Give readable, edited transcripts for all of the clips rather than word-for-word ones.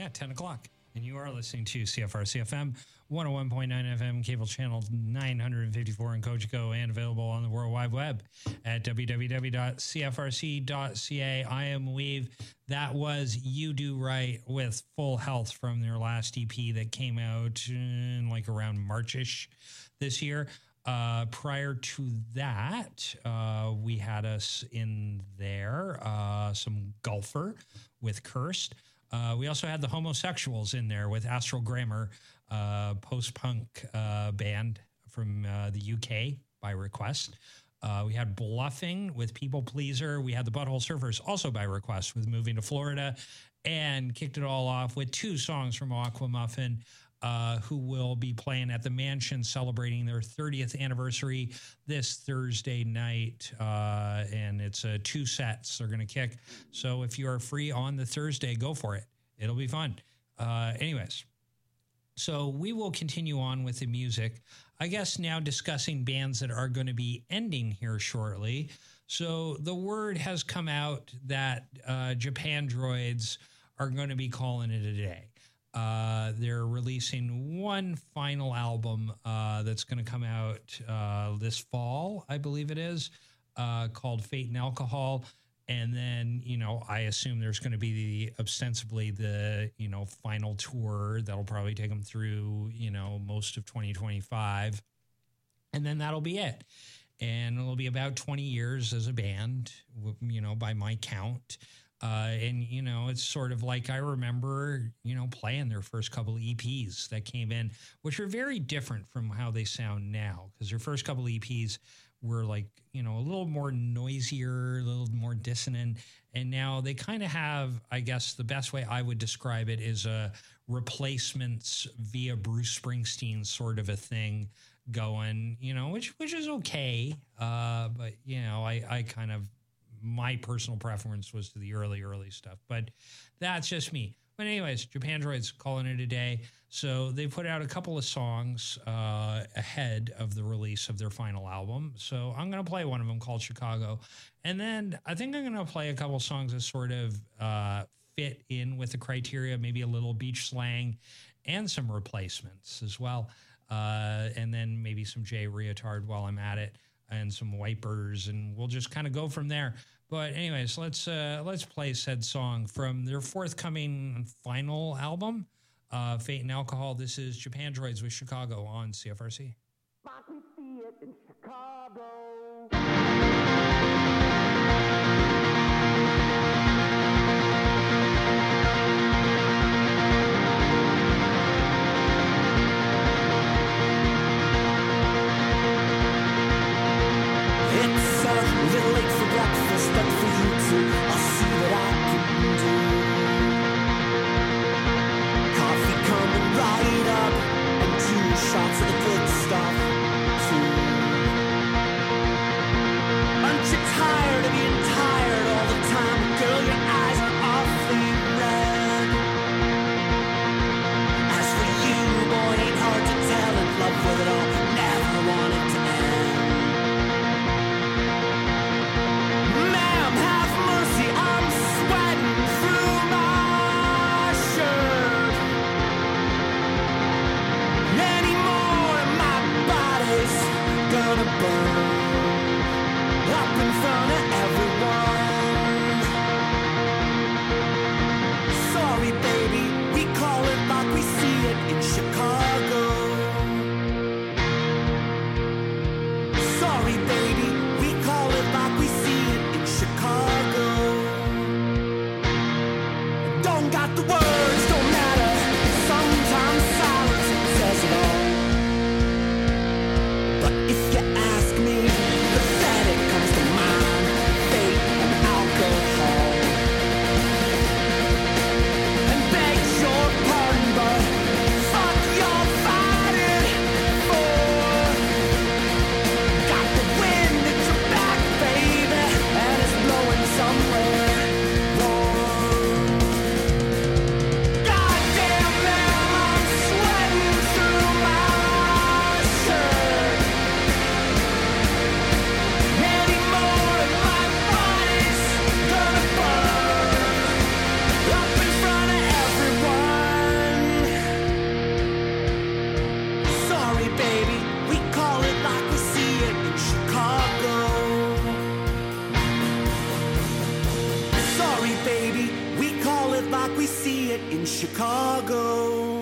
Yeah, 10 o'clock. And you are listening to CFRC-FM, 101.9 FM, cable channel 954 in Cogeco, and available on the World Wide Web at www.cfrc.ca. I am Weave. That was You Do Right with Full Health from their last EP that came out in like around March-ish this year. Prior to that, we had us in there, some Golfer with Cursed. We also had the Homosexuals in there with Astral Grammar, post-punk band from the UK by request. We had Bluffing with People Pleaser. We had the Butthole Surfers also by request with Moving to Florida, and kicked it all off with two songs from Aqua Muffin, who will be playing at the Mansion celebrating their 30th anniversary this Thursday night. And it's 2 sets they're going to kick. So if you are free on the Thursday, go for it. It'll be fun. Anyways, so we will continue on with the music. I guess now discussing bands that are going to be ending here shortly. So the word has come out that Japandroids are going to be calling it a day. They're releasing one final album that's going to come out this fall, I believe it is, called Fate and Alcohol. And then, I assume there's going to be ostensibly the, final tour that'll probably take them through, most of 2025. And then that'll be it. And it'll be about 20 years as a band, by my count. And it's sort of like I remember, playing their first couple of EPs that came in, which are very different from how they sound now, because their first couple of EPs were like, a little more noisier, a little more dissonant. And now they kind of have, I guess the best way I would describe it is a replacements via Bruce Springsteen sort of a thing going, which is okay. But, I kind of, my personal preference was to the early stuff, but that's just me. But anyways, Japandroids calling it a day. So they put out a couple of songs ahead of the release of their final album. So I'm going to play one of them called Chicago. And then I think I'm going to play a couple of songs that sort of fit in with the criteria, maybe a little beach slang and some replacements as well. And then maybe some Jay Reatard while I'm at it, and some Wipers, and we'll just kind of go from there. But anyways, let's play said song from their forthcoming final album, Fate and Alcohol. This is Japandroids with Chicago on CFRC. Like we see it in Chicago. It's a little late for breakfast, but for you two, I'll see what I can do. Coffee coming right up, and 2 shots of the good stuff, too. Aren't you tired of being tired all the time? Girl, your eyes are awfully red. As for you, boy, it ain't hard to tell, in love with it all, never wanted to end. Up in front of everyone. Sorry, baby, we call it like we see it in Chicago. Sorry, baby, we call it like we see it in Chicago. Don't got the words, don't matter. Sometimes silence says it all. But if you ask me, pathetic comes to mind, fate and alcohol. And beg your pardon, but fuck you're fighting for. Got the wind at your back, baby, and it's blowing somewhere warm. like we see it in Chicago.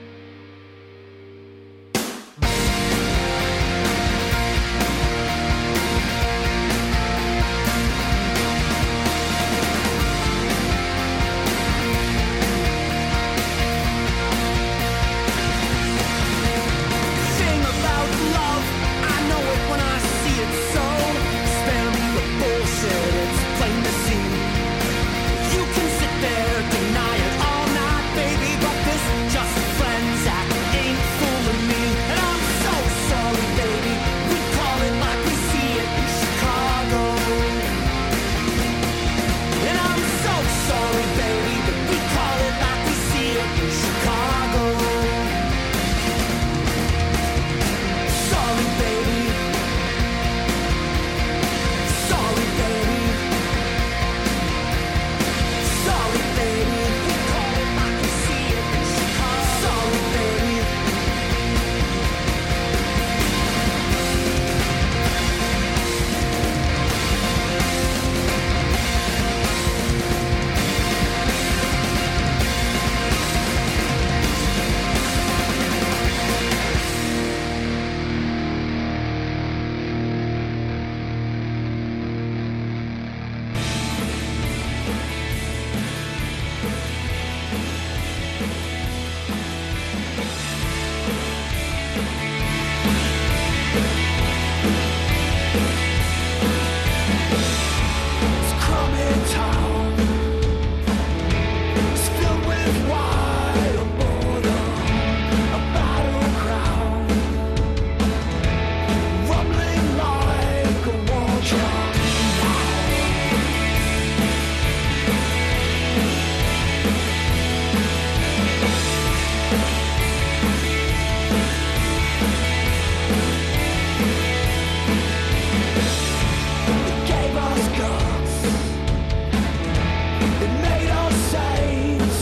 Deny it all night, baby, but this just friends act ain't fooling me. And I'm so sorry, baby, we call it like we see it in Chicago. And I'm so sorry, baby, that we call it like we see it in Chicago. Sorry, baby. Sorry, baby. Sorry, baby. We call it like we see it in Chicago. Sorry, baby. It's crummy town. It's filled with wild boredom, a battleground, rumbling like a war drum. It gave us guts. It made us saints.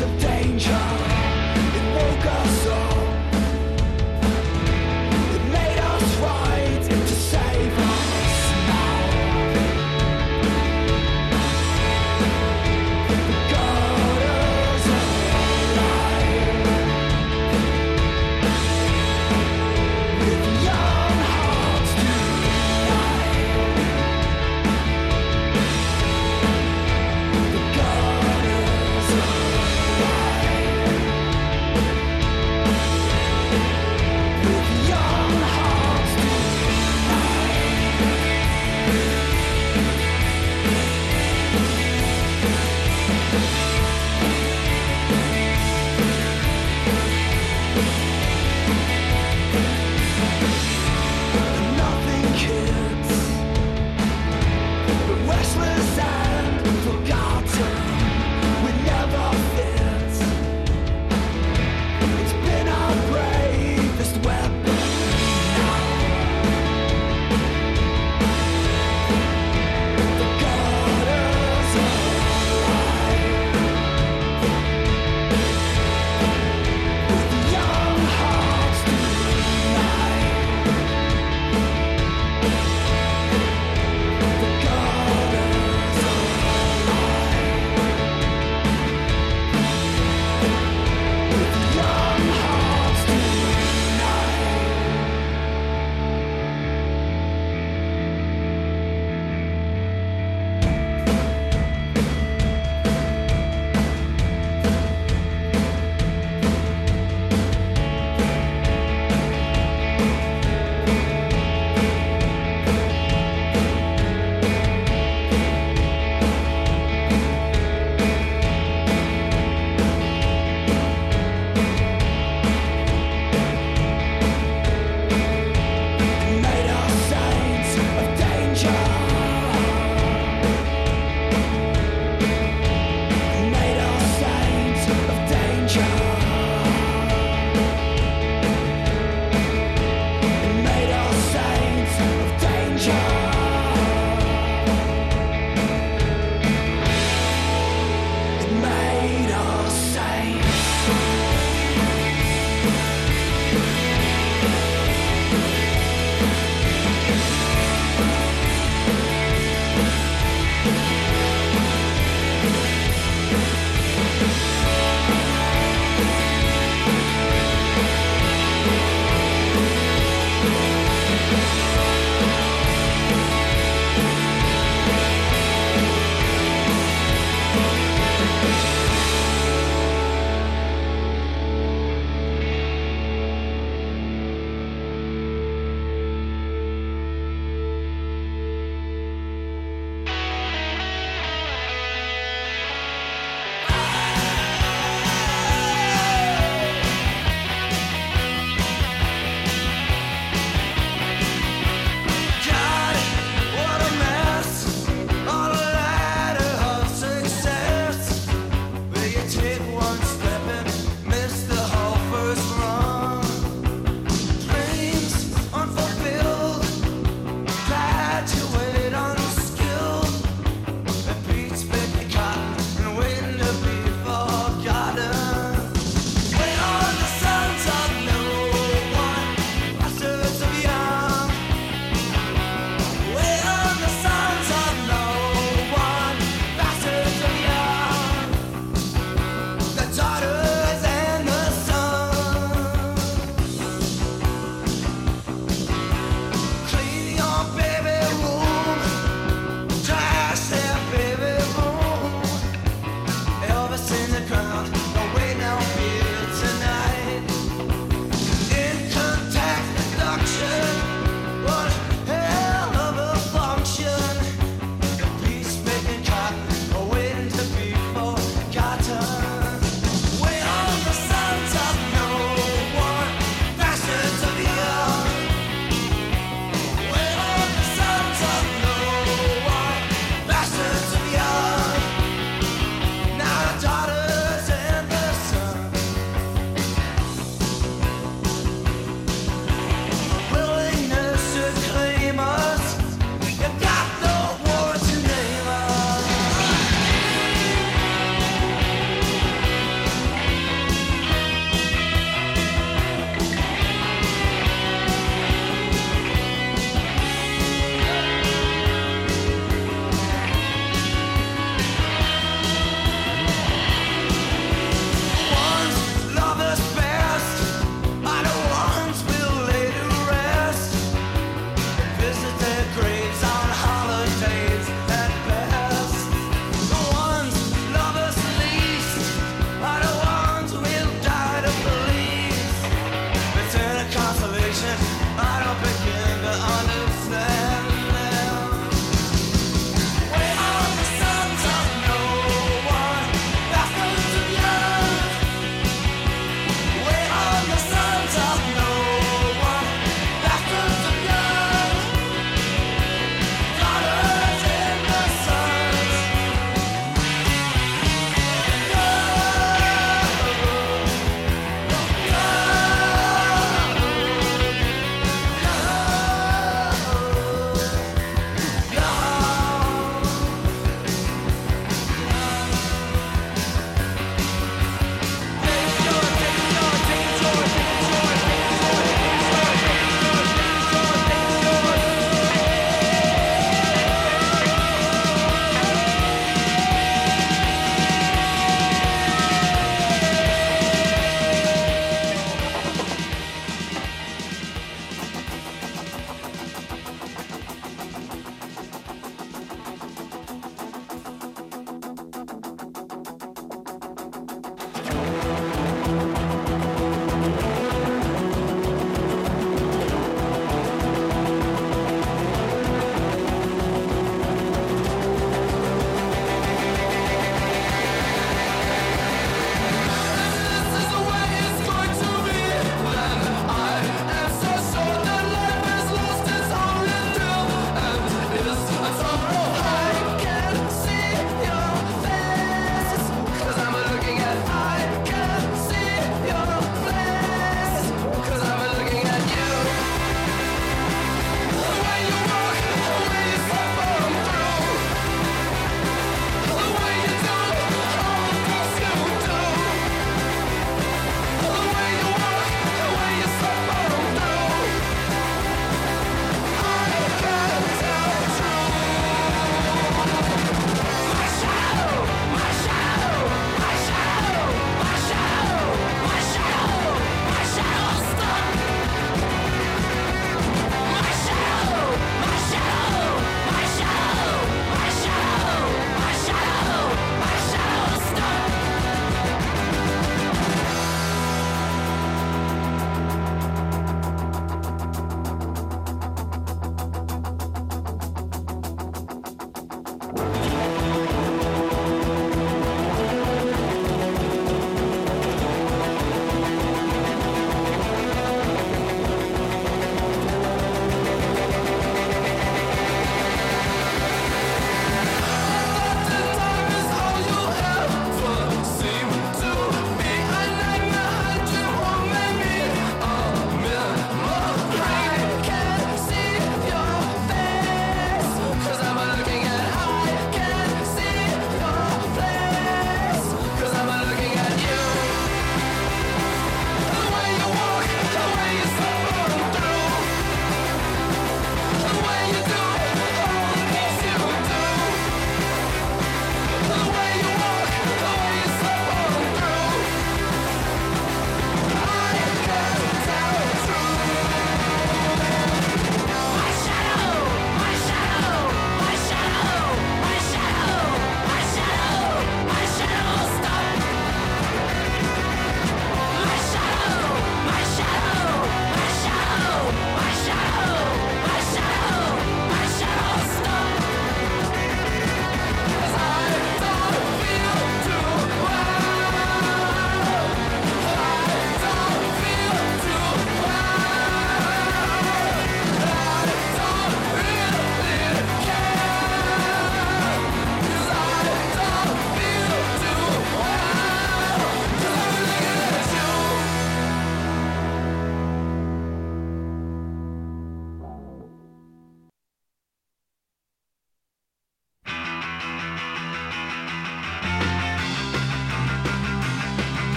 take one step and miss the whole first run. Dreams unfulfilled, graduate unskilled, and beats pick the cotton and waiting to be forgotten. Wait on the sons of no one, bastards of young. Wait on the sons of no one, bastards of young.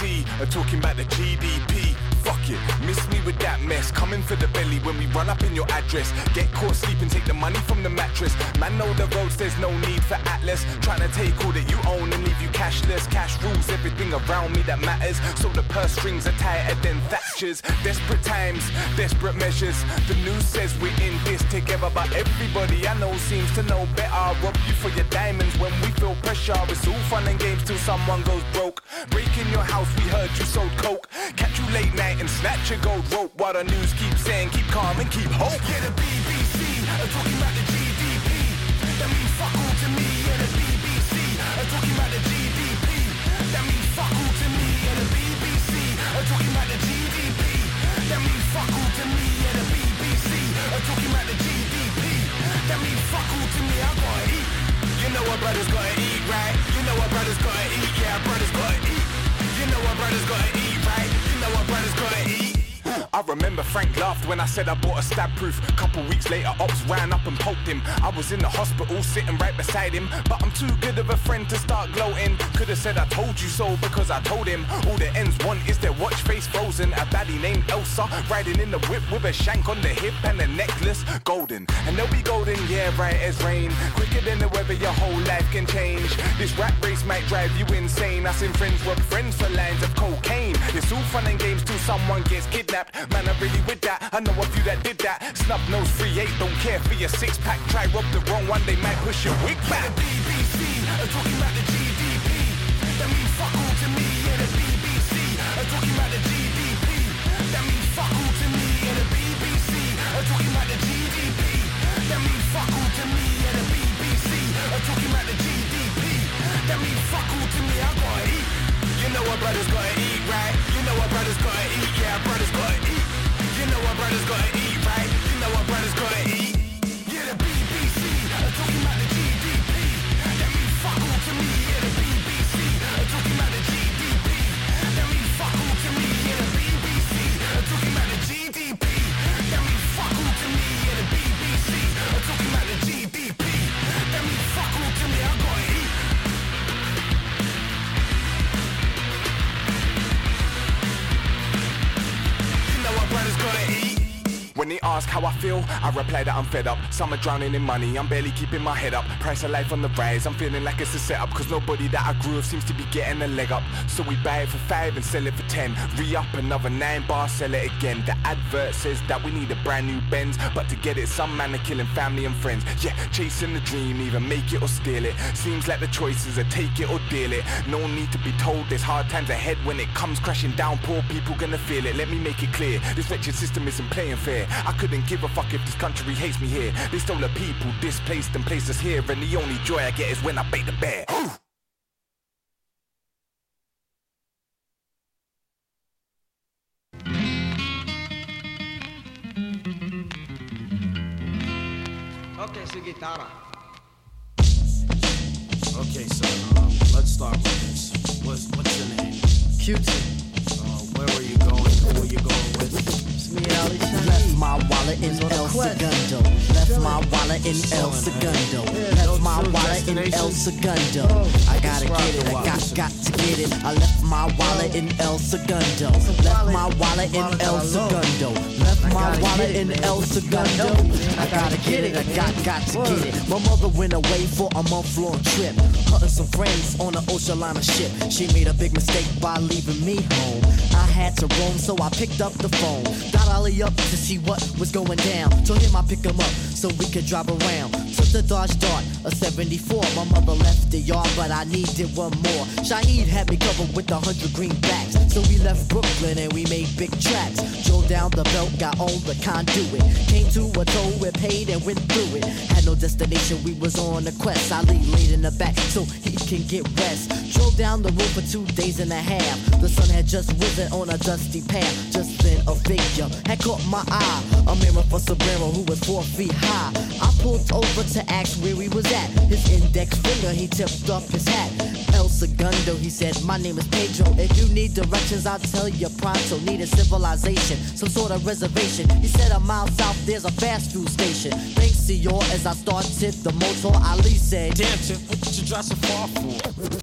BBC are talking about the GDP. Fuck it, miss me with that mess. Coming for the belly when we run up in your address. Get caught sleeping, take the money from the mattress. Man know the roads, there's no need for Atlas. Trying to take all that you own and leave you cashless. Cash rules everything around me that matters. So the purse strings are tighter than Thatcher's. Desperate times, desperate measures. The news says we're in this together, but everybody I know seems to know better. Rob you for your diamonds when we feel pressure. It's all fun and games till someone goes broke. Break in your house, we heard you sold coke. Catch you late night and snatch your gold rope. While the news keeps saying keep calm and keep hope. Yeah, the BBC are talking about the GDP. That means fuck all to me. Yeah, the BBC are talking about the GDP. That means fuck all to me. Yeah, the BBC are talking about the GDP. That means fuck all to me. Yeah, the BBC are talking about the GDP. That means fuck all to me. I gotta eat. You know what brothers gotta eat, right? You know what brothers gotta eat. Yeah, brothers gotta eat. You know what brothers gotta eat, right? You know what brothers gotta eat. I remember Frank laughed when I said I bought a stab proof. Couple weeks later, ops ran up and poked him. I was in the hospital sitting right beside him, but I'm too good of a friend to start gloating. Could've said I told you so because I told him. All the ends want is their watch face frozen. A baddie named Elsa riding in the whip with a shank on the hip and a necklace golden. And they'll be golden, yeah, right as rain. Quicker than the weather, your whole life can change. This rat race might drive you insane. I seen friends rob friends for lines of cocaine. It's all fun and games till someone gets kidnapped. Man, I'm really with that. I know a few that did that. Snub nose 3-8, don't care for your six-pack. Try rob the wrong one, they might push your wig back. The BBC are talking about the GDP. That means fuck all to me. Yeah, the BBC are talking about the GDP. That means fuck all to me. Yeah, the BBC are talking about the GDP. That means fuck all to me. Yeah, the BBC are talking about the GDP. That means fuck all to me. I gotta eat. You know what brothers gotta eat, right? You know what brothers gotta eat. Yeah, brothers gotta eat. You know what brothers gotta eat, right? You know what brothers gotta eat. Yeah, the BBC are talking about the GDP. That means fuck all to me. Yeah, the BBC are talking about the GDP. That means fuck all to me. Yeah, the BBC are talking about the GDP. That means fuck all to me. Yeah, the BBC are talking about the GDP. That means fuck all to me. I gotta eat. Brothers gotta eat. When they ask how I feel, I reply that I'm fed up. Some are drowning in money, I'm barely keeping my head up. Price of life on the rise, I'm feeling like it's a setup. Cause nobody that I grew with seems to be getting a leg up. So we buy it for 5 and sell it for 10. Re-up another 9 bar, sell it again. The advert says that we need a brand new Benz, but to get it some man are killing family and friends. Yeah, chasing the dream, either make it or steal it. Seems like the choices are take it or deal it. No need to be told there's hard times ahead. When it comes crashing down, poor people gonna feel it. Let me make it clear, this wretched system isn't playing fair. I couldn't give a fuck if this country hates me here. They stole the people, displaced and placed us here. And the only joy I get is when I bait the bear. Okay, so guitarra. Okay, so let's start with this. What's your name? Q-Tip. Where were you going? Who were you going with? It's me, Ali Shaheed. Left my wallet in El Segundo. Left my wallet in El Segundo. Left my wallet in El Segundo. I gotta get it, I got to get it. I left my wallet in El Segundo. Left my wallet in El Segundo. Left my wallet in El Segundo. I gotta get it, I got to get it. My mother went away for a month-long trip. Her and some friends on an ocean liner ship. She made a big mistake by leaving me home. I had to roam, so I picked up the phone. Dialed Ali up to see what was going down. Told him I'd pick him up so we could drive around. Took the Dodge Dart, a 74. My mother left the yard, but I needed one more. Shaheed had me covered with 100 greenbacks. So we left Brooklyn and we made big tracks. Drove down the belt, got on the conduit. Came to a toll, we paid and went through it. Had no destination, we was on a quest. Ali laid in the back so he can get rest. Drove down the road for 2 days and a half. The sun had just risen on a dusty path. Just then a figure had caught my eye. A mirror for Sombrero who was 4 feet high. I pulled over to ask where he was at. His index finger, he tipped up his hat. El Segundo, he said, my name is Pedro. If you need directions, I'll tell you pronto. Need a civilization, some sort of reservation. He said a mile south, there's a fast food station. Thanks to you, as I started the motor, Ali said, Damn, Tip, what did you drive so far for?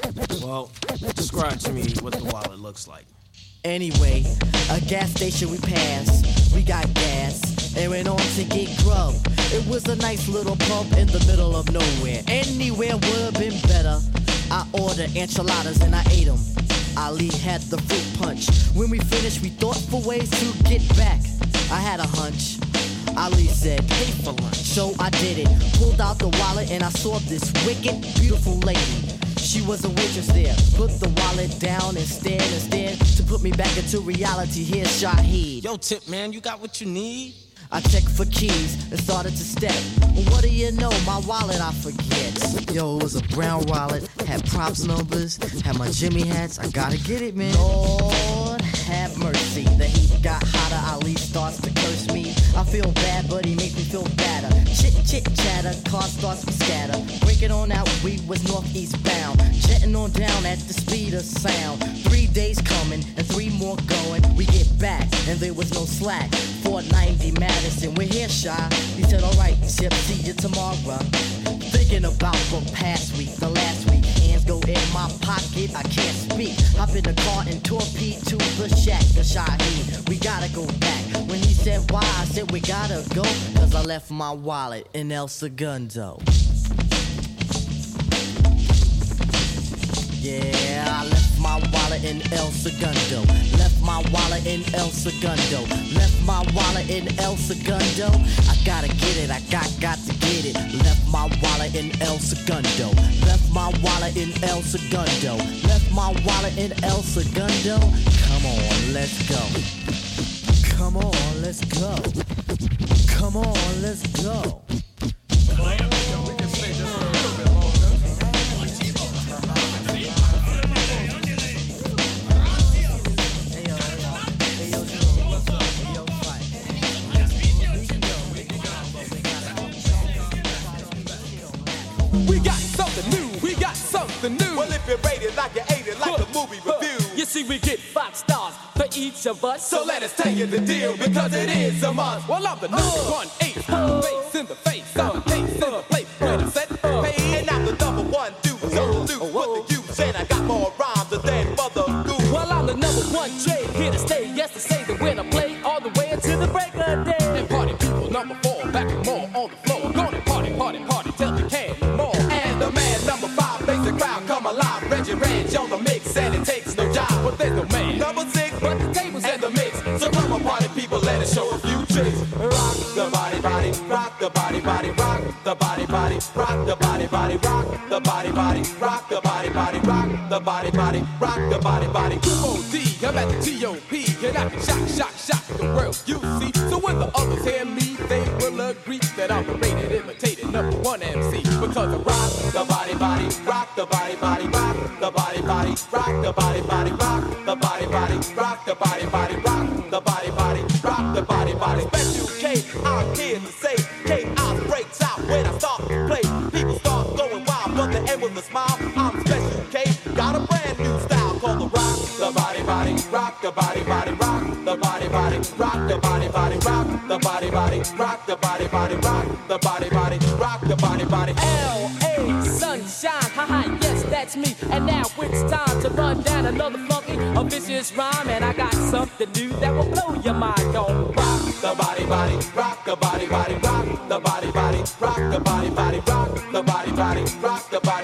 Well, describe to me what the wallet looks like. Anyway, a gas station we passed, we got gas, and went on to get grub. It was a nice little pub in the middle of nowhere. Anywhere would have been better. I ordered enchiladas and I ate them. Ali had the fruit punch. When we finished, we thought for ways to get back. I had a hunch. Ali said, pay for lunch. So I did it. Pulled out the wallet and I saw this wicked, beautiful lady. She was a waitress there. Put the wallet down and stared to put me back into reality. Here's Shaheed. Yo, Tip, man, you got what you need? I checked for keys and started to step. What do you know? My wallet I forget. Yo, it was a brown wallet, had props numbers, had my Jimmy hats. I gotta get it, man. Lord have mercy. The heat got hotter. Ali starts to curse me. I feel bad, but he makes me feel better. Chit chatter, car starts to scatter. Breaking on out, we was northeast bound. Jetting on down at the speed of sound. 3 days coming and 3 more going. We get back and there was no slack. 490 Madison, we're here, Shy. He said, alright, Chip, see you tomorrow. Thinking about the past week, the last week. Hands go in my pocket, I can't speak. Hop in the car and torpedo to the shack of Shaheed. We gotta go back. When he said why, I said we gotta go. Cause I left my wallet in El Segundo. Yeah, I left my wallet in El Segundo. Left my wallet in El Segundo. Left my wallet in El Segundo. I gotta get it, I got to get it. Left my wallet in El Segundo. Left my wallet in El Segundo. Left my wallet in El Segundo. Come on, let's go. Come on, let's go. Come on, let's go. We got something new, we got something new. Well, if you rate it like you ate it, like a movie review. You see, we get 5 stars for each of us. So let us tell you the deal, because it is a must. Well, I'm the #1 ace, face in the face, I'm a case in the place, ready, set, pay. And I'm the #1 dude, so loose with the use. And I got more rhymes than Mother Goose. Well, I'm the #1 J, here to stay. Yes, to say that when I play all the way until the break of day. And party people, #4, back and more on the floor. Gonna party, till you can't more. And the man #5 makes the crowd come alive. Reggie Ranch on the mix, and it takes no job. But there's no man #6, but the tables and the mix. So come on, party people, let us show a few tricks. Rock the body, rock the body, rock the body, rock the body, rock the body, rock the body, rock the body, rock the body. QOD, I'm at the T.O.P. and I can shock the world, you see. So when the others hear me, they will agree that I'm a rated, imitated #1 MC. Because I rock the body, rock the body, rock the body, rock the body, rock the body, rock the body, rock the body, rock the body. Special K, I'm here to say, chaos breaks out when I start to play. People start going wild, but they end with a smile. I'm Special K, got a brand new style called the rock the body, rock the body, rock the body, rock the body, rock the body, rock the body, rock the body, rock the body. L.A. Sunshine, haha, yes, that's me. And now it's time to run down another funky, a vicious rhyme. And I got something new that will blow your mind. Gonna rock the body, rock the body, rock the body, rock the body, rock the body, rock the body,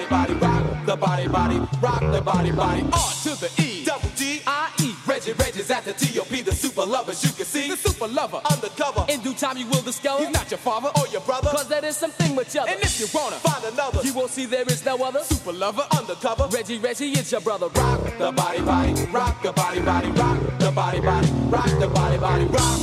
rock the body. R to the E, double D-I-E. Reggie's at the T.O.P. The super lovers you can see. The super lover, undercover. In due time you will discover he's not your father or your brother, cause there is something with each other. And if you wanna find another, you will see there is no other super lover undercover. Reggie is your brother. Rock the body, rock the body, rock the body, rock the body, rock.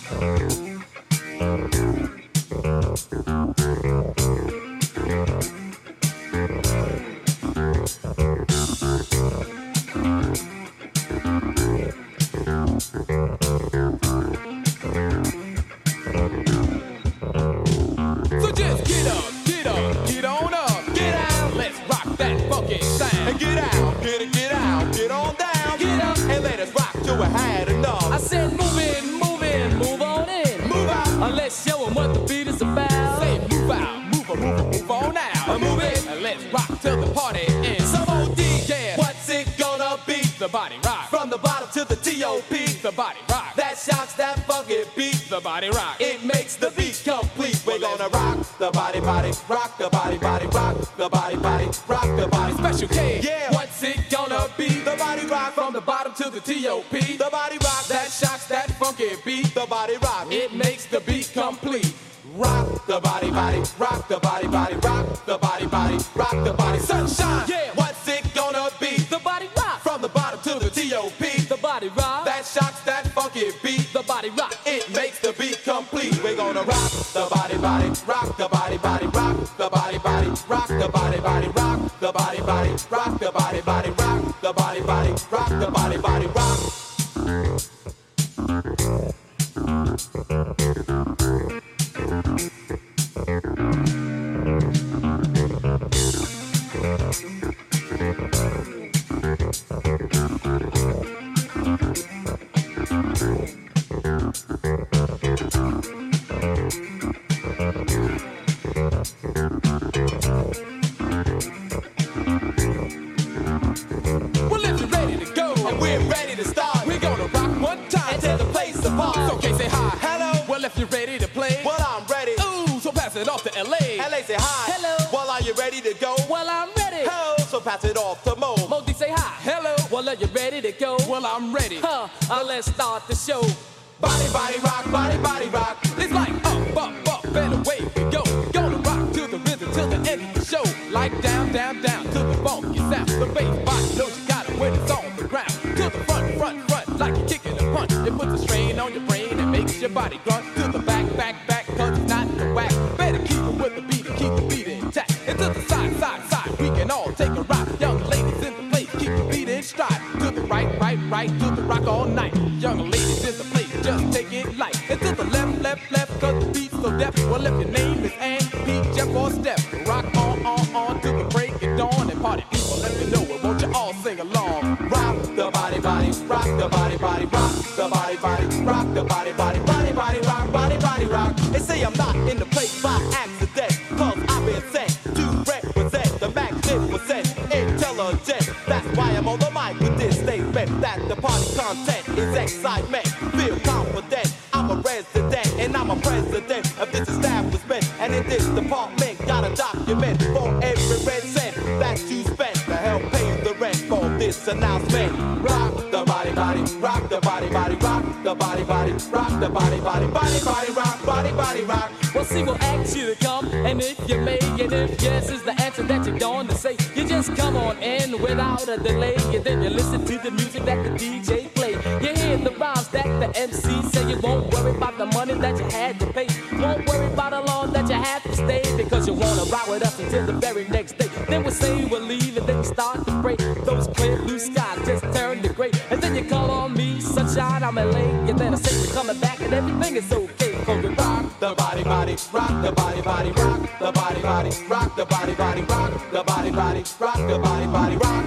So just get on up, get out, let's rock that funky sound. And get out, get on down, get up, and let us rock till we had enough. I said move on in, move out, let's show 'em what the beat is about. Say move out, move on out, move in, and let's rock till the party ends. Some OD bottom to the T.O.P. The body rock. That shocks that funky beat. The body rock. It makes the beat complete. We're gonna rock the body, rock the body, rock the body, rock the body. Special K. Yeah. What's it gonna be? The body rock From the bottom to the T.O.P. The body rock That shocks that funky beat. the body rock. It makes the beat complete. Rock the body, rock the body, rock the body, rock the body. Sunshine. Yeah. What's it gonna be? The body rock. From the bottom to the T.O.P. The body rock. That shocks that funky beat. The body rock. It makes the beat complete. We're gonna rock the body, rock the body, rock the body, rock the body, rock the body, rock the body, rock the body, rock the body, rock. Well, if you're ready to go, And we're ready to start. we're gonna rock one time. And tear the place apart. So, okay, say hi. Hello. Well, if you're ready to play, Well, I'm ready. ooh, so pass it off to L.A. LA say hi. Hello. Well, are you ready to go? Well, I'm ready. Hello. So pass it off to Mo. Modi say hi. Hello. Well, are you ready to go? Well, I'm ready. Let's start the show. Body, rock, body, rock. It's like up, and away we go. Gonna rock to the rhythm till the end of the show. Like down, down, down to the funky sound. The bass body knows you got it when it's on the ground. To the front, like you're kicking a punch. It puts a strain on your brain and makes your body grunt. To the back, cause it's not the whack. Better keep it with the beat and keep the beat intact. And to the side, we can all take a ride. Young ladies in the place, keep the beat in stride. To the right, to the rock all night. Young ladies in the place, just take it light. And to the left, cause the beat's so deaf. Well, if your name is Ann, Pete, Jeff, or Steph, rock on to the break of dawn. And party people, let me know it. Won't you all sing along? Rock the body, rock the body, rock the body, rock the body, rock. They say I'm not in the place by accident, cause I've been sent to represent the magnificent intelligence. That's why I'm on the mic with this statement that the party content is excitement. Feel confident, I'm a resident and I'm a president of this establishment. And in this department, got a document for every red cent that you spent to help pay the rent for this announcement. Rock the body, rock the body, rock the body, rock the body, rock. Well, see, we'll ask you to come, and if you may, and if yes is the answer that you're going to say, you just come on in without a delay, and then you listen to the music that the DJ play. You hear the rhymes that the MC say. You won't worry about the money that you had to pay. Won't worry about how long that you have to stay, because you wanna rock with us until the very next day. Then we say we'll leave, and then we start to break. Those clear blue skies just turn to gray, and then you call on me, sunshine, I'm LA, and then I say we're coming back, and everything is okay. Cause we rock the body, rock the body, rock the body, rock the body, rock the body, rock the body, rock.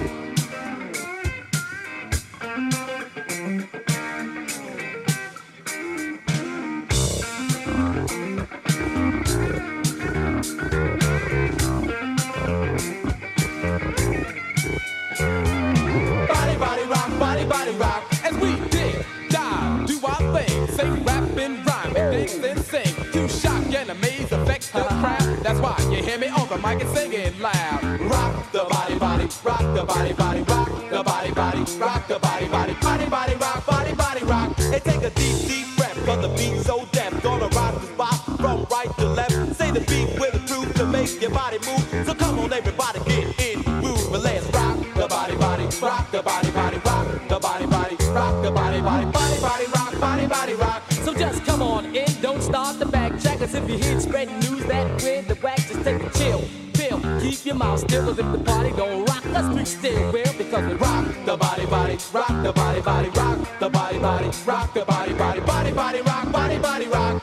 Body rock. as we dig, dive, do our thing, sing, rap, and rhyme, and dance and sing. To shock and amaze, affect the crowd. That's why you hear me on the mic and singing loud. Rock the body, rock the body, rock the body, rock the body, rock. And take a deep breath, cause the beat's so deaf. Gonna rock the spot from right to left. Say the beat with a groove to make your body move. So come on, everybody, get in the groove, and let's rock the body, rock the body, rock the body, rock the body, rock. So just come on in, don't start the backtrack. Cause if you hear spreading news that with the whack, just take a chill. Keep your mouth still, cause if the party don't rock, let's be still, well, because we rock the body, rock the body, rock the body, rock the body, rock.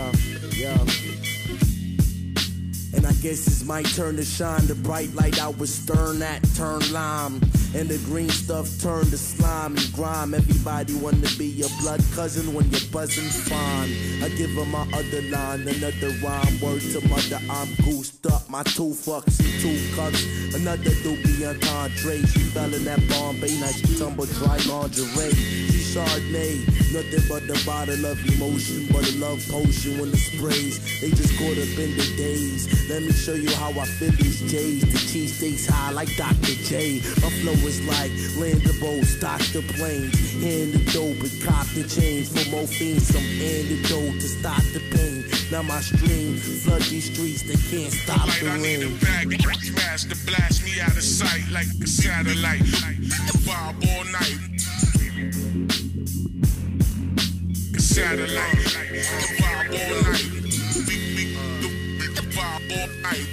Yeah. And I guess it's my turn to shine. The bright light I was stern at turned lime, and the green stuff turned to slime and grime. Everybody wanna be your blood cousin when you're buzzing fine. I give her my other line, another rhyme. Word to mother, I'm goosed up. My 2 fucks and 2 cups. Another doobie entendre. She fell in that Bombay night. She tumbled dry lingerie. She Chardonnay, nothing but the bottle of emotion, but a love potion when the sprays. They just caught up in the days. Let me show you how I feel these J's. The cheesesteaks high like Dr. J. My flow is like land the boat, stock the planes, hand the dope and cop the chains. For morphine, some antidote to stop the pain. Now my stream flood these streets, they can't stop the rain. I need a bag, smash to blast me out of sight like a satellite. Vibe all night. Satellite, vibe all night. Vibe all night.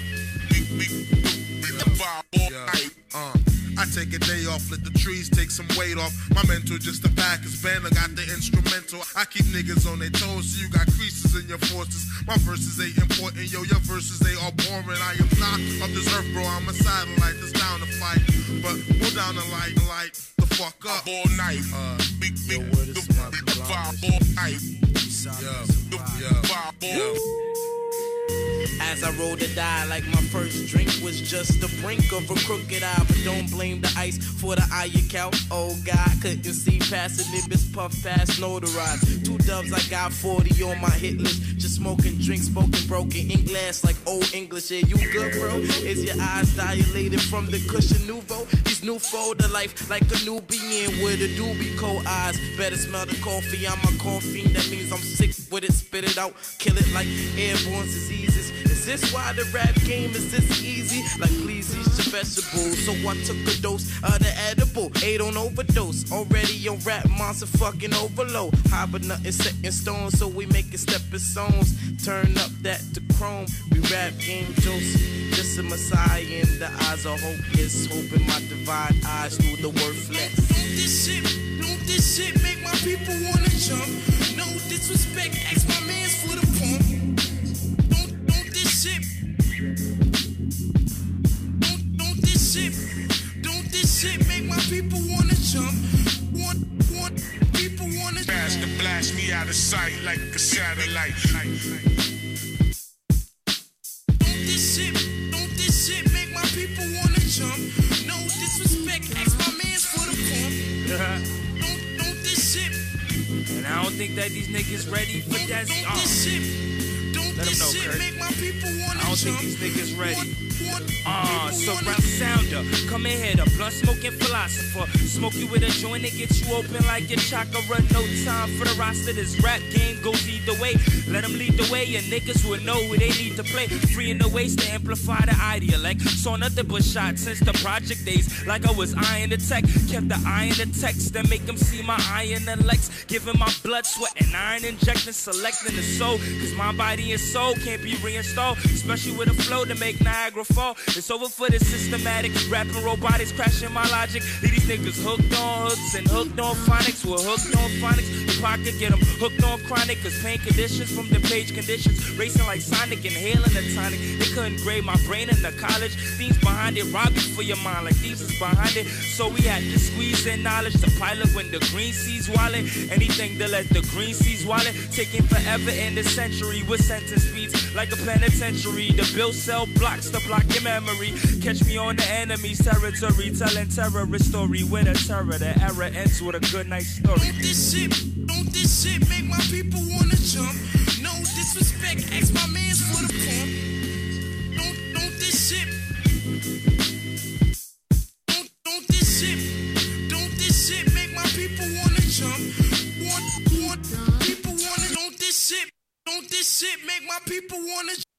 Vibe all night. I take a day off, let the trees take some weight off. My mentor just a Packers band, I got the instrumental. I keep niggas on their toes, so you got creases in your forces. My verses ain't important, yo, your verses they all boring. I am not of this earth, bro, I'm a satellite that's down to fight. But pull down the light the fuck up. All night, big vibe all night. Vibe all. As I roll the die like my first drink was just the brink of a crooked eye. But don't blame the ice for the eye you count. Oh God, couldn't see past it, nibbles puff past notarized. 2 dubs, I got 40 on my hit list. Just smoking drinks, spoken broken in glass like old English. Yeah, you good, bro? Is your eyes dilated from the cushion nouveau? These new fold of life like a Nubian with a doobie cold eyes. Better smell the coffee, I'm a coffee. That means I'm sick with it, spit it out, kill it like airborne diseases. Is this why the rap game is this easy? Like please eat your vegetables. So I took a dose of the edible, ate on overdose. Already on rap monster fucking overload. High but nothing set in stone, so we make it stepping stones. Turn up that to chrome. We rap game jokes. Just a messiah in the eyes of hopeless. Hoping my divine eyes through the worthless. Don't this shit make my people wanna jump? No disrespect, ask my mans for the pump. Don't this shit make my people wanna jump? Want people wanna blast to blast me out of sight like a satellite. Don't this shit make my people wanna jump? No disrespect, ask my mans for the pump. Don't this shit. And I don't think that these niggas ready for that. Don't this shit. Don't this shit make my people wanna jump? I don't think these niggas ready. Surround sounder, come in here, the blunt smoking philosopher. Smoke you with a joint and get you open like your chakra. No time for the roster, this rap game goes either way. Let them lead the way, your niggas will know who they need to play. Free in the waist to amplify the idealect. Saw nothing but shots since the project days. Like I was eyeing the tech, kept the eye in the text. Then make them see my iron and legs. Giving my blood, sweat, and iron injecting. Selecting the soul, cause my body and soul can't be reinstalled. Especially with a flow to make Niagara fall. It's over for the systematic rapping robotics crashing my logic. Leave these niggas hooked on hooks and hooked on phonics. We're hooked on phonics. Your pocket get them hooked on chronic. Cause pain conditions from the page conditions. Racing like Sonic, inhaling the tonic. They couldn't grade my brain in the college. Themes behind it, rob you for your mind like thieves is behind it. So we had to squeeze in knowledge. The pilot when the green seas wallet. Anything to let the green seas wallet. Taking forever in the century with sentence speeds like a penitentiary. The bill cell blocks to block your memory. Catch me on the enemy's territory, telling terrorist story with a terror. The era ends with a good night story. Don't this shit make my people wanna jump? No disrespect, ask my mans for the pump. Don't this shit. Don't this shit make my people wanna jump? Want people wanna? Don't this shit make my people wanna jump?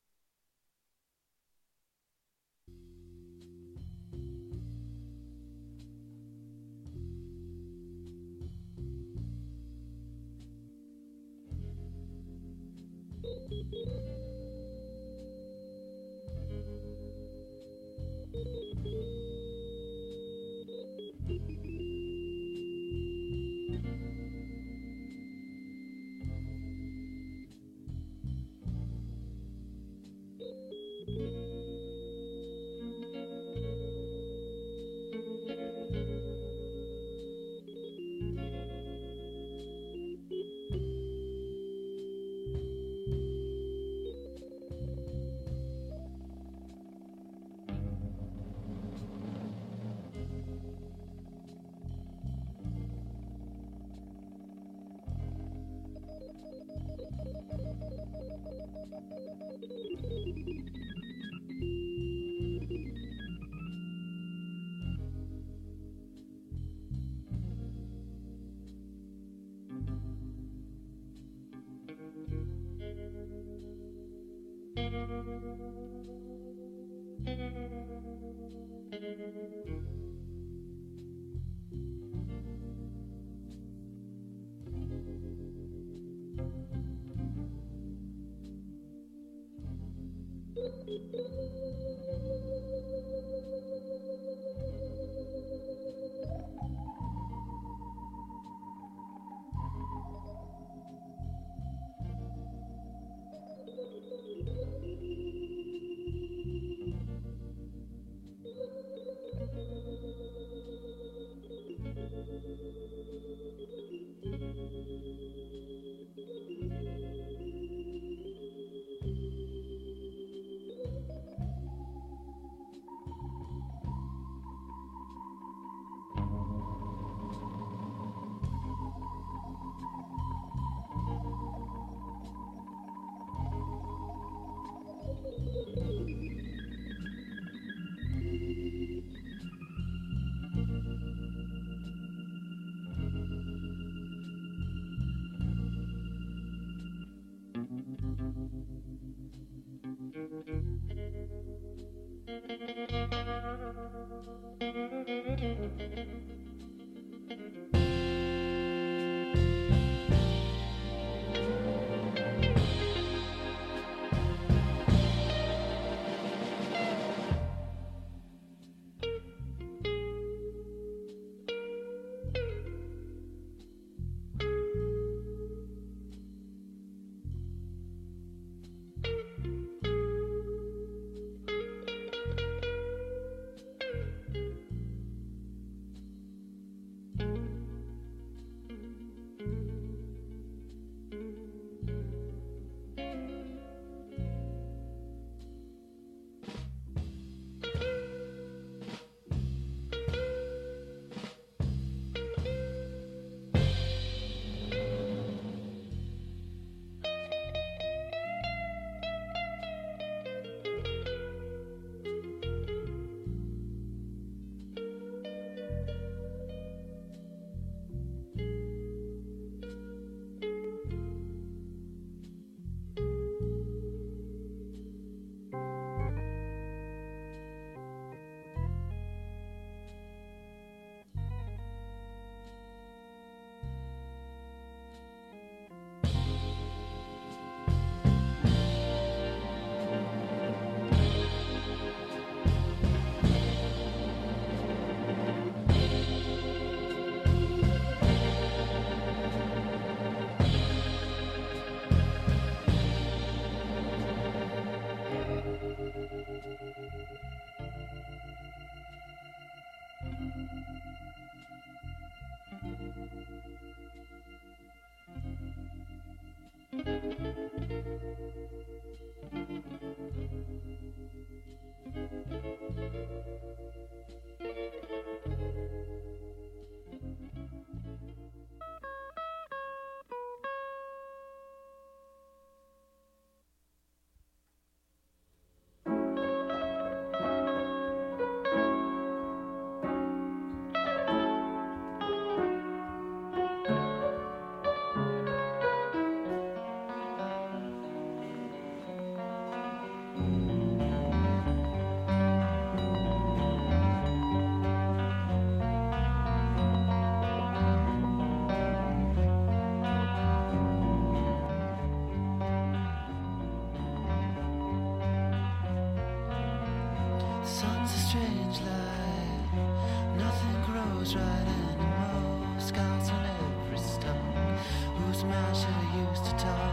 Sun's a strange light, nothing grows right anymore. Scouts on every stalk, whose mouth should I use to talk?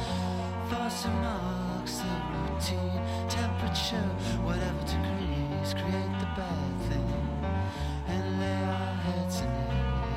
Fossil marks the routine, temperature, whatever degrees, create the bad thing, and lay our heads in it.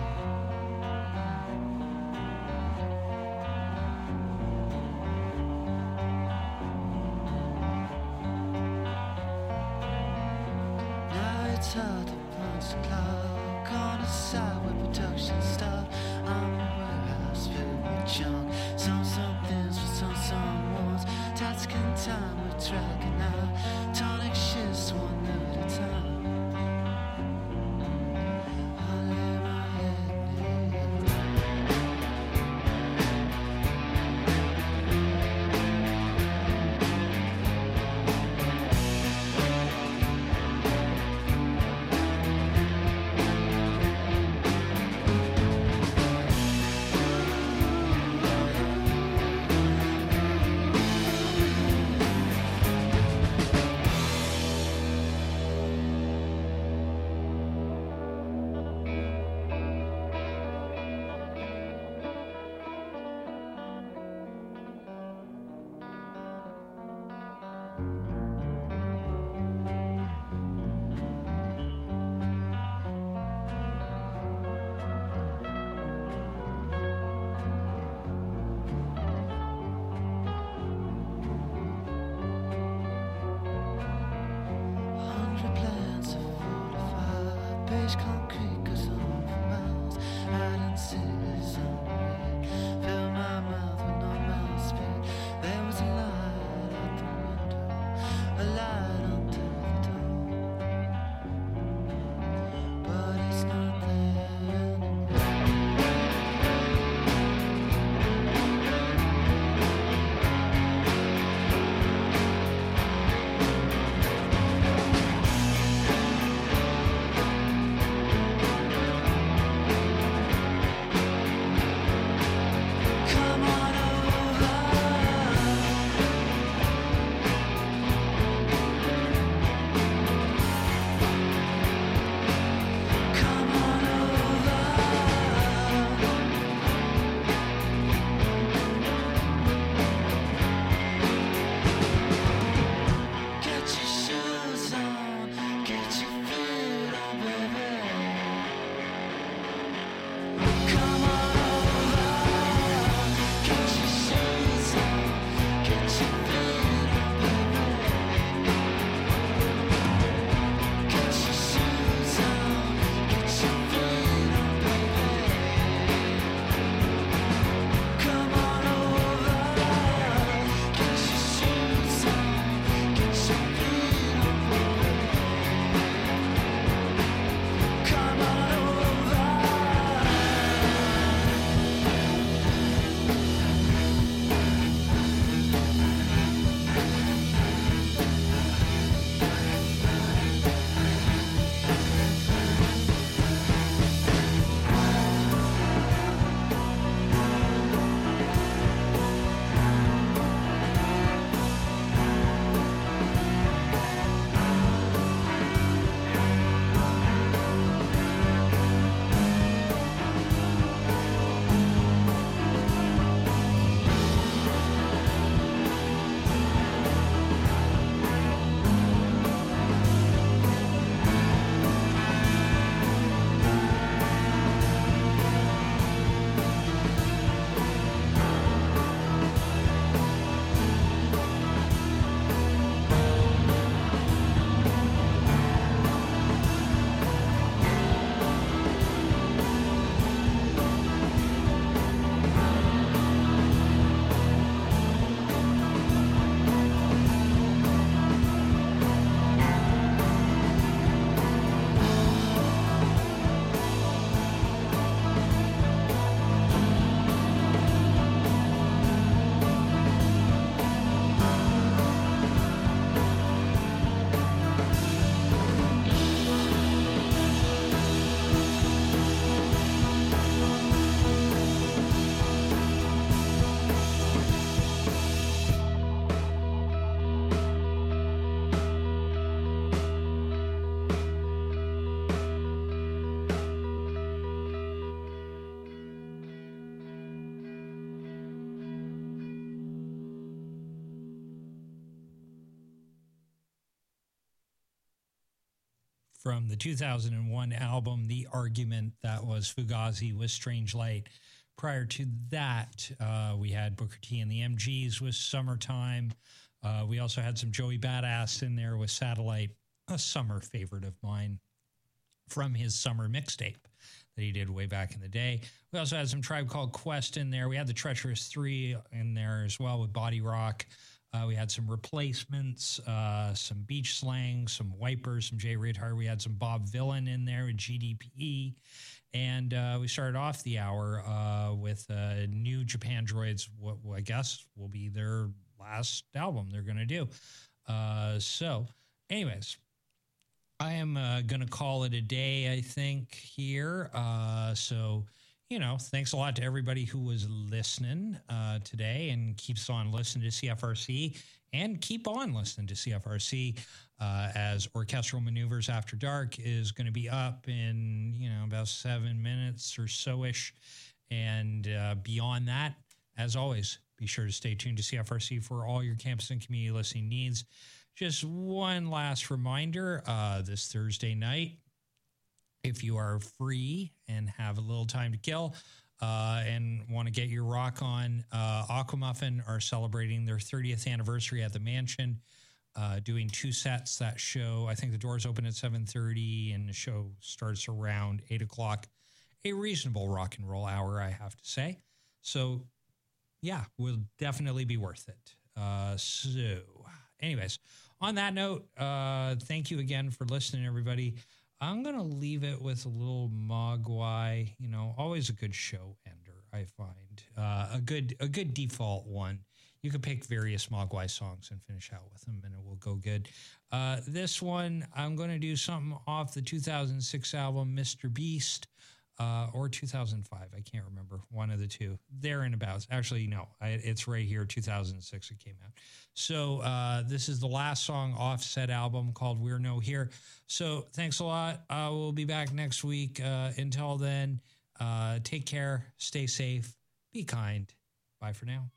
It's hard to punch the clock on a side where production stop. I'm a warehouse filled with junk. Some things for someone's. Tasking time, we're dragging out. Tonic shifts one at a time. face concrete goes on for miles. Hiding cities on me. Fill my mouth with no mouth speed. There was a light out the window, a light under the door, but it's not there anymore. Come on over. Come on over. Get your shoes on, get your feet on, baby. Come on over. Get your shoes on, get your feet on, baby. Get your shoes on, get your feet on, baby. Come on over. Get your shoes on, get your feet on, baby. Come on over. From the 2001 album, The Argument, that was Fugazi with Strange Light. Prior to that, we had Booker T and the MGs with Summertime. We also had some Joey Badass in there with Satellite, a summer favorite of mine from his summer mixtape that he did way back in the day. We also had some Tribe Called Quest in there. We had the Treacherous 3 in there as well with Body Rock. We had some Replacements, some Beach Slang, some Wipers, some Jay Ridhart. We had some Bob Villain in there with GDP. And we started off the hour with New Japan Droids, what I guess will be their last album they're going to do. So, anyways, I am going to call it a day, I think, here. So, you know, thanks a lot to everybody who was listening today and keeps on listening to CFRC, and keep on listening to CFRC as Orchestral Maneuvers After Dark is going to be up in, you know, about 7 minutes or so-ish. And beyond that, as always, be sure to stay tuned to CFRC for all your campus and community listening needs. Just one last reminder, this Thursday night, if you are free and have a little time to kill and want to get your rock on, Aquamuffin are celebrating their 30th anniversary at the Mansion. doing 2 sets. That show, I think the doors open at 7:30 and the show starts around 8 o'clock. A reasonable rock and roll hour, I have to say. So, yeah, will definitely be worth it. So, anyways, on that note, thank you again for listening, everybody. I'm going to leave it with a little Mogwai, always a good show ender, I find. A good default one. You can pick various Mogwai songs and finish out with them, and it will go good. This one, I'm going to do something off the 2006 album, Mr. Beast, or 2005. I can't remember. One of the two. There and abouts. Actually, no. It's right here, 2006 it came out. So this is the last song off said album called We're No Here. So thanks a lot. We'll be back next week. Until then, take care. Stay safe. Be kind. Bye for now.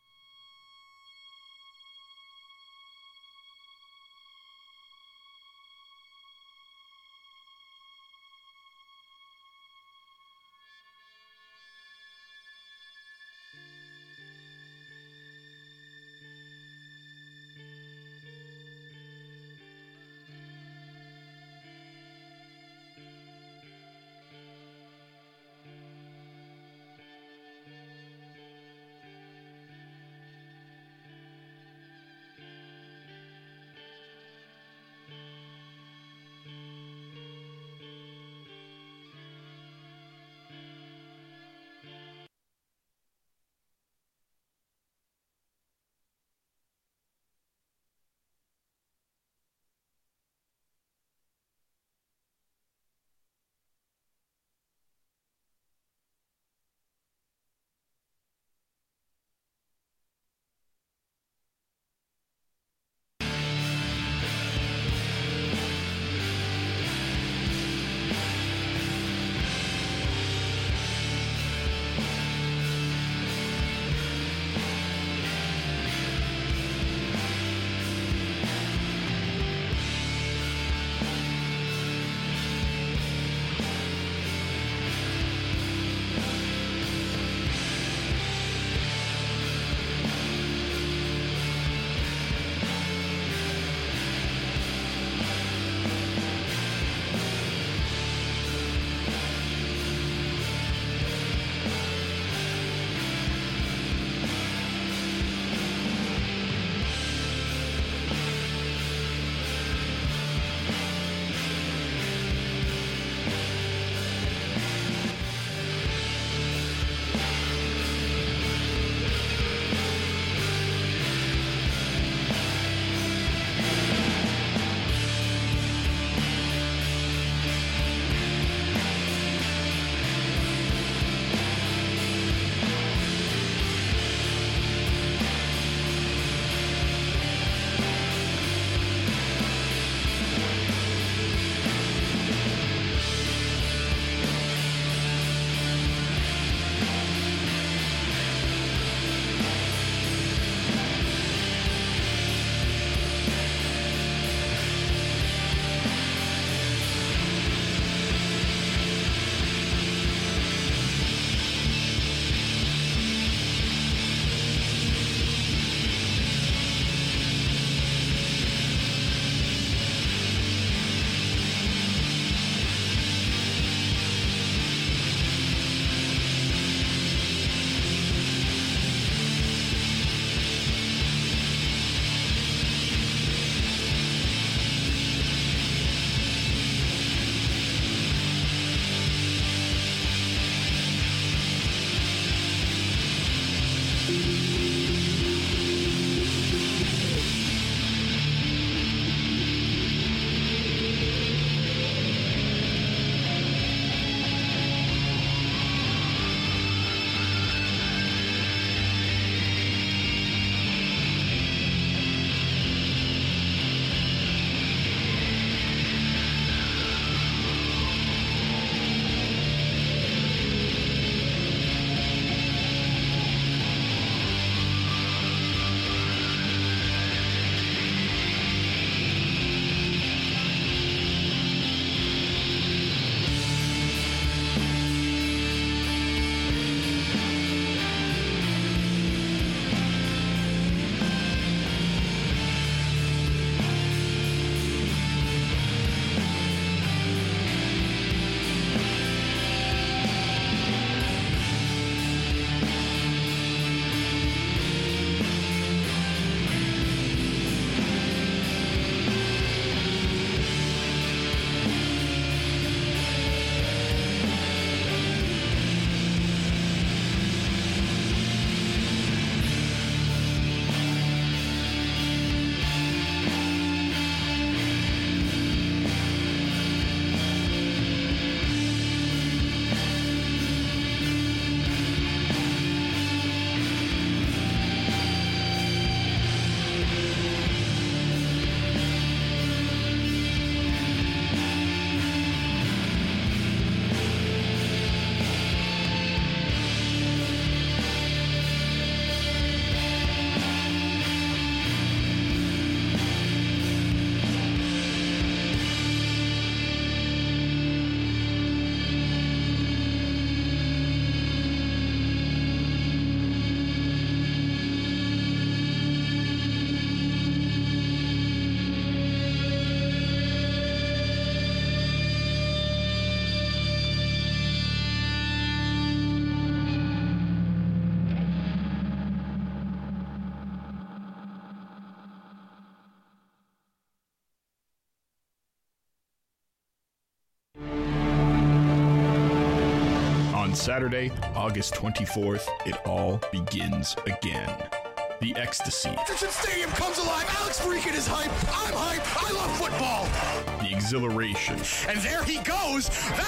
Saturday, August 24th, it all begins again. The ecstasy. Richardson Stadium comes alive. Alex Freakin is hype. I'm hype. I love football. The exhilaration. And there he goes.